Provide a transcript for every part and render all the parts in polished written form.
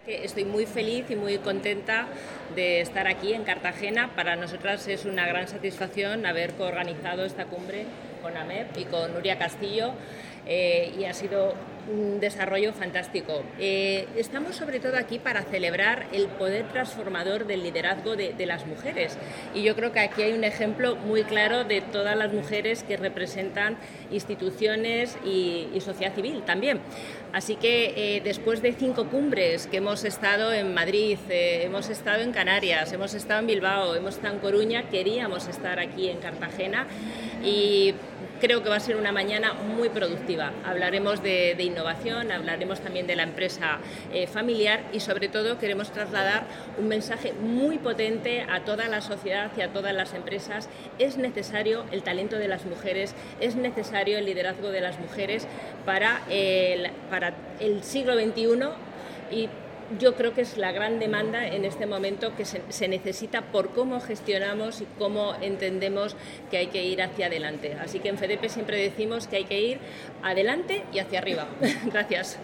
Estoy muy feliz y muy contenta de estar aquí en Cartagena. Para nosotras es una gran satisfacción haber coorganizado esta cumbre con AMEP y con Nuria Castillo y ha sido un desarrollo fantástico. Estamos sobre todo aquí para celebrar el poder transformador del liderazgo de las mujeres, y yo creo que aquí hay un ejemplo muy claro de todas las mujeres que representan instituciones y sociedad civil también. Así que después de 5 cumbres que hemos estado en Madrid, hemos estado en Canarias, hemos estado en Bilbao, hemos estado en Coruña, queríamos estar aquí en Cartagena y creo que va a ser una mañana muy productiva. Hablaremos de innovación, hablaremos también de la empresa familiar y sobre todo queremos trasladar un mensaje muy potente a toda la sociedad y a todas las empresas. Es necesario el talento de las mujeres, es necesario el liderazgo de las mujeres para el siglo XXI, y yo creo que es la gran demanda en este momento que se necesita por cómo gestionamos y cómo entendemos que hay que ir hacia adelante. Así que en FEDEPE siempre decimos que hay que ir adelante y hacia arriba. Gracias.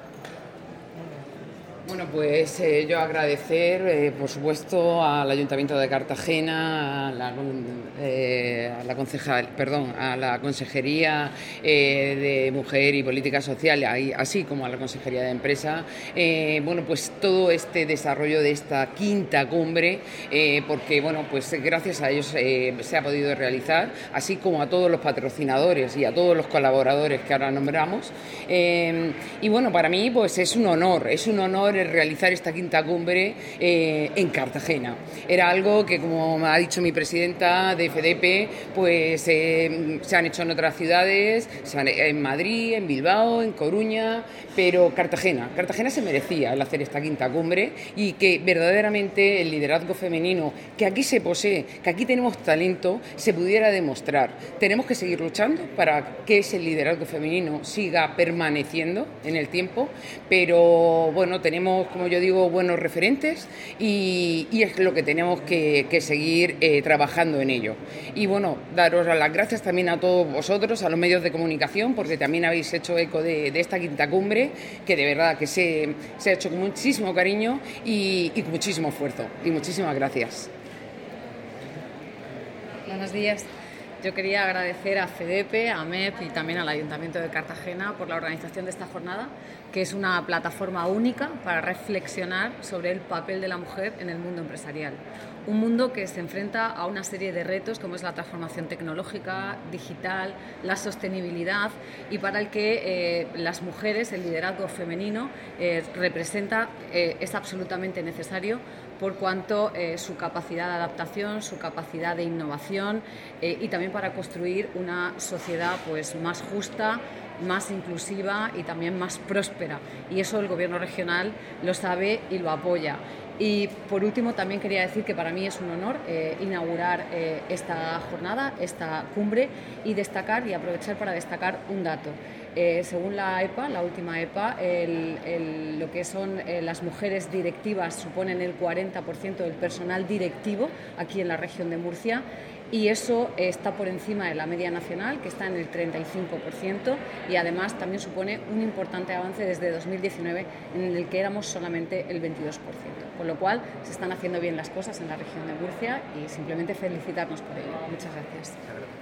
Bueno, pues yo agradecer, por supuesto, al Ayuntamiento de Cartagena, a la Consejería de Mujer y Política Social, así como a la Consejería de Empresa, bueno, pues todo este desarrollo de esta 5ª cumbre, porque, bueno, pues gracias a ellos se ha podido realizar, así como a todos los patrocinadores y a todos los colaboradores que ahora nombramos. Y bueno, para mí, pues es un honor realizar esta 5ª cumbre en Cartagena. Era algo que, como ha dicho mi presidenta de FEDEPE, pues se han hecho en otras ciudades, en Madrid, en Bilbao, en Coruña, pero Cartagena se merecía el hacer esta 5ª cumbre, y que verdaderamente el liderazgo femenino que aquí se posee, que aquí tenemos talento, se pudiera demostrar. Tenemos que seguir luchando para que ese liderazgo femenino siga permaneciendo en el tiempo, pero bueno, tenemos, como yo digo, buenos referentes y es lo que tenemos que seguir trabajando en ello. Y bueno, daros las gracias también a todos vosotros, a los medios de comunicación, porque también habéis hecho eco de esta 5ª cumbre, que de verdad que se ha hecho con muchísimo cariño y con muchísimo esfuerzo. Y muchísimas gracias. Buenos días. Yo quería agradecer a FEDEPE, a AMEP y también al Ayuntamiento de Cartagena por la organización de esta jornada, que es una plataforma única para reflexionar sobre el papel de la mujer en el mundo empresarial. Un mundo que se enfrenta a una serie de retos como es la transformación tecnológica, digital, la sostenibilidad, y para el que las mujeres, el liderazgo femenino, es absolutamente necesario, por cuanto su capacidad de adaptación, su capacidad de innovación y también para construir una sociedad pues más justa, más inclusiva y también más próspera. Y eso el Gobierno regional lo sabe y lo apoya. Y por último también quería decir que para mí es un honor inaugurar esta jornada, esta cumbre, y destacar y aprovechar para destacar un dato. Según la EPA, la última EPA, lo que son las mujeres directivas suponen el 40% del personal directivo aquí en la región de Murcia, y eso está por encima de la media nacional, que está en el 35%, y además también supone un importante avance desde 2019, en el que éramos solamente el 22%. Con lo cual, se están haciendo bien las cosas en la región de Murcia y simplemente felicitarnos por ello. Muchas gracias.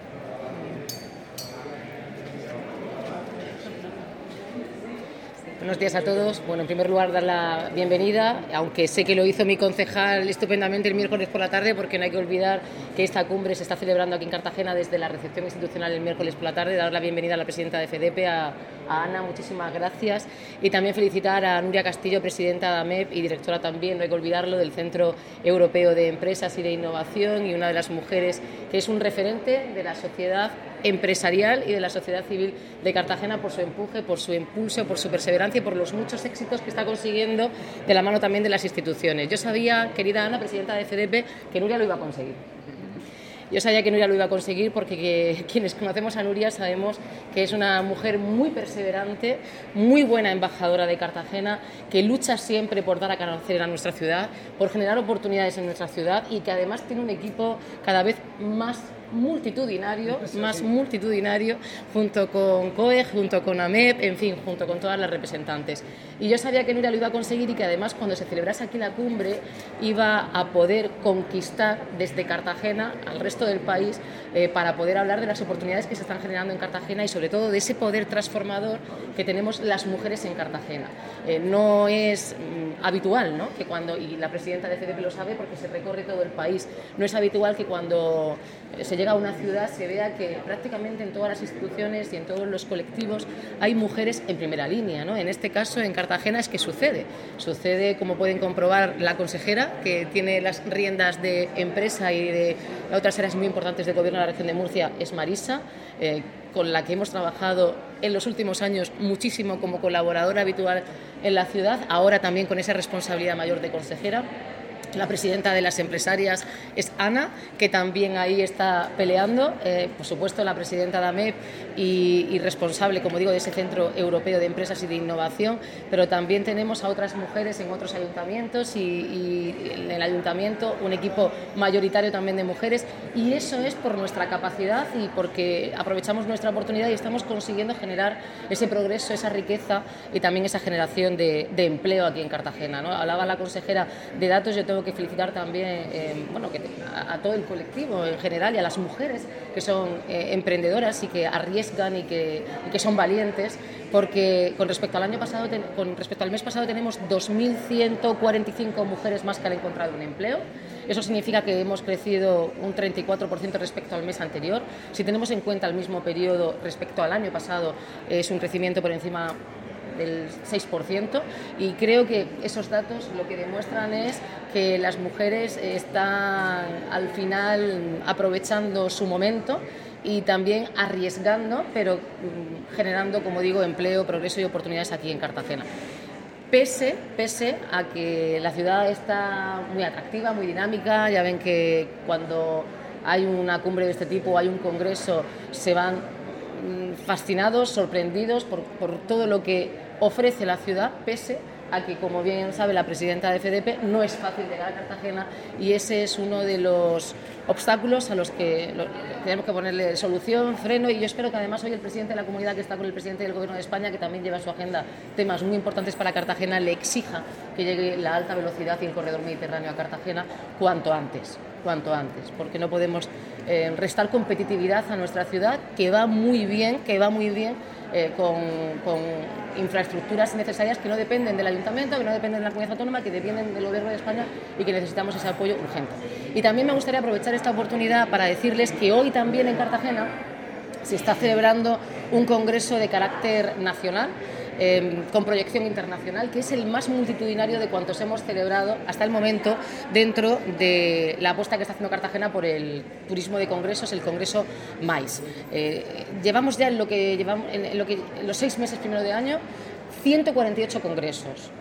Buenos días a todos. Bueno, en primer lugar, dar la bienvenida, aunque sé que lo hizo mi concejal estupendamente el miércoles por la tarde, porque no hay que olvidar que esta cumbre se está celebrando aquí en Cartagena desde la recepción institucional el miércoles por la tarde. Dar la bienvenida a la presidenta de FEDEPE, a Ana, muchísimas gracias. Y también felicitar a Nuria Castillo, presidenta de AMEP y directora también, no hay que olvidarlo, del Centro Europeo de Empresas y de Innovación, y una de las mujeres que es un referente de la sociedad empresarial y de la sociedad civil de Cartagena, por su empuje, por su impulso, por su perseverancia y por los muchos éxitos que está consiguiendo de la mano también de las instituciones. Yo sabía, querida Ana, presidenta de FEDEPE, que Nuria lo iba a conseguir. Yo sabía que Nuria lo iba a conseguir porque quienes conocemos a Nuria sabemos que es una mujer muy perseverante, muy buena embajadora de Cartagena, que lucha siempre por dar a conocer a nuestra ciudad, por generar oportunidades en nuestra ciudad, y que además tiene un equipo cada vez más multitudinario, junto con COE, junto con AMEP, en fin, junto con todas las representantes. Y yo sabía que Nuria lo iba a conseguir y que además cuando se celebrase aquí la cumbre iba a poder conquistar desde Cartagena al resto del país para poder hablar de las oportunidades que se están generando en Cartagena y sobre todo de ese poder transformador que tenemos las mujeres en Cartagena. No es habitual, ¿no?, que cuando, y la presidenta de FDP lo sabe porque se recorre todo el país, no es habitual que cuando se llega a una ciudad se vea que prácticamente en todas las instituciones y en todos los colectivos hay mujeres en primera línea, ¿no? En este caso, en Cartagena, es que sucede, como pueden comprobar la consejera, que tiene las riendas de empresa y de otras áreas muy importantes del Gobierno de la región de Murcia, es Marisa, con la que hemos trabajado en los últimos años muchísimo como colaboradora habitual en la ciudad, ahora también con esa responsabilidad mayor de consejera. La presidenta de las empresarias es Ana, que también ahí está peleando, por supuesto la presidenta de AMEP y responsable, como digo, de ese Centro Europeo de Empresas y de Innovación, pero también tenemos a otras mujeres en otros ayuntamientos y en el ayuntamiento un equipo mayoritario también de mujeres, y eso es por nuestra capacidad y porque aprovechamos nuestra oportunidad y estamos consiguiendo generar ese progreso, esa riqueza y también esa generación de empleo aquí en Cartagena, ¿no? Hablaba la consejera de datos, yo tengo que felicitar también a todo el colectivo en general y a las mujeres que son emprendedoras y que arriesgan y que son valientes, porque con respecto al mes pasado tenemos 2.145 mujeres más que han encontrado un empleo. Eso significa que hemos crecido un 34% respecto al mes anterior. Si tenemos en cuenta el mismo periodo respecto al año pasado, es un crecimiento por encima del 6%, y creo que esos datos lo que demuestran es que las mujeres están al final aprovechando su momento y también arriesgando, pero generando, como digo, empleo, progreso y oportunidades aquí en Cartagena. Pese a que la ciudad está muy atractiva, muy dinámica. Ya ven que cuando hay una cumbre de este tipo, hay un congreso, se van fascinados, sorprendidos por todo lo que ofrece la ciudad, pese a que, como bien sabe la presidenta de FDP, no es fácil llegar a Cartagena, y ese es uno de los obstáculos a los que tenemos que ponerle solución, freno, y yo espero que además hoy el presidente de la comunidad, que está con el presidente del Gobierno de España, que también lleva en su agenda temas muy importantes para Cartagena, le exija que llegue la alta velocidad y el corredor mediterráneo a Cartagena cuanto antes, porque no podemos restar competitividad a nuestra ciudad, que va muy bien, con infraestructuras necesarias que no dependen del Ayuntamiento, que no dependen de la Comunidad Autónoma, que dependen del Gobierno de España, y que necesitamos ese apoyo urgente. Y también me gustaría aprovechar esta oportunidad para decirles que hoy también en Cartagena se está celebrando un congreso de carácter nacional, con proyección internacional, que es el más multitudinario de cuantos hemos celebrado hasta el momento dentro de la apuesta que está haciendo Cartagena por el turismo de congresos, el Congreso MAIS. Llevamos ya en los 6 meses primero de año 148 congresos,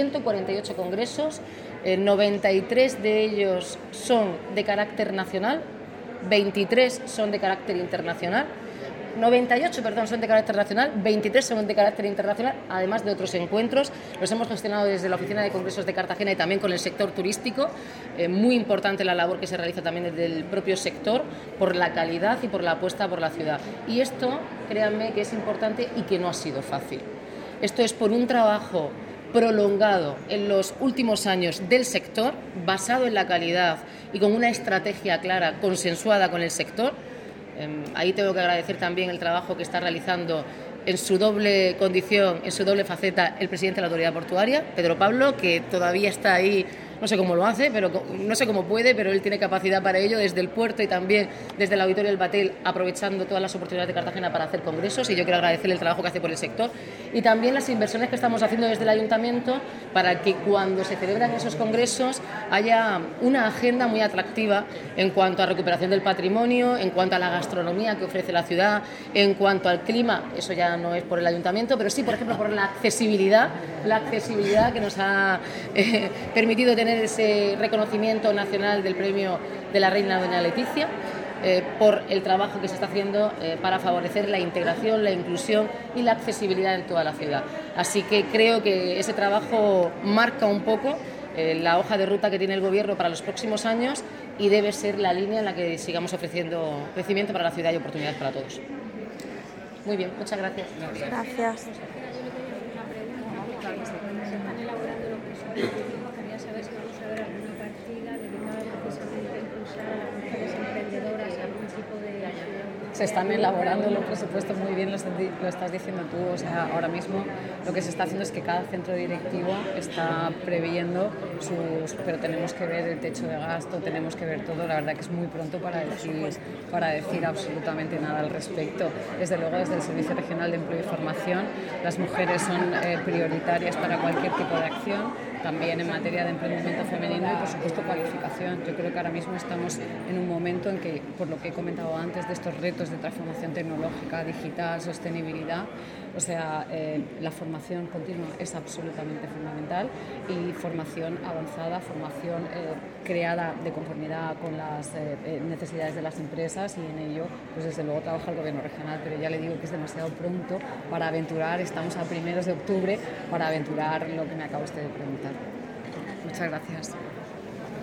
93 de ellos son de carácter nacional, 23 son de carácter internacional, 98 son de carácter nacional, 23 son de carácter internacional, además de otros encuentros. Los hemos gestionado desde la Oficina de Congresos de Cartagena y también con el sector turístico. Muy importante la labor que se realiza también desde el propio sector por la calidad y por la apuesta por la ciudad. Y esto, créanme, que es importante y que no ha sido fácil. Esto es por un trabajo prolongado en los últimos años del sector, basado en la calidad y con una estrategia clara, consensuada con el sector. Ahí tengo que agradecer también el trabajo que está realizando en su doble condición, en su doble faceta, el presidente de la Autoridad Portuaria, Pedro Pablo, que todavía está ahí, no sé cómo lo hace, no sé cómo puede, pero él tiene capacidad para ello, desde el puerto y también desde el Auditorio del Batel, aprovechando todas las oportunidades de Cartagena para hacer congresos, y yo quiero agradecerle el trabajo que hace por el sector y también las inversiones que estamos haciendo desde el Ayuntamiento para que cuando se celebran esos congresos haya una agenda muy atractiva en cuanto a recuperación del patrimonio, en cuanto a la gastronomía que ofrece la ciudad, en cuanto al clima. Eso ya no es por el Ayuntamiento, pero sí, por ejemplo, por la accesibilidad que nos ha permitido tener ese reconocimiento nacional del premio de la Reina Doña Leticia, por el trabajo que se está haciendo para favorecer la integración, la inclusión y la accesibilidad en toda la ciudad. Así que creo que ese trabajo marca un poco la hoja de ruta que tiene el Gobierno para los próximos años y debe ser la línea en la que sigamos ofreciendo crecimiento para la ciudad y oportunidades para todos. Muy bien, muchas gracias. Gracias. Se están elaborando los presupuestos, muy bien lo estás diciendo tú, o sea, ahora mismo lo que se está haciendo es que cada centro directivo está previendo pero tenemos que ver el techo de gasto, tenemos que ver todo, la verdad que es muy pronto para decir absolutamente nada al respecto. Desde luego, desde el Servicio Regional de Empleo y Formación, las mujeres son prioritarias para cualquier tipo de acción, también en materia de emprendimiento femenino y, por supuesto, cualificación. Yo creo que ahora mismo estamos en un momento en que, por lo que he comentado antes, de estos retos de transformación tecnológica, digital, sostenibilidad, o sea, la formación continua es absolutamente fundamental y formación avanzada, formación creada de conformidad con las necesidades de las empresas, y en ello, pues desde luego trabaja el Gobierno regional, pero ya le digo que es demasiado pronto para aventurar, estamos a 1 de octubre, para aventurar lo que me acaba usted de preguntar. Muchas gracias.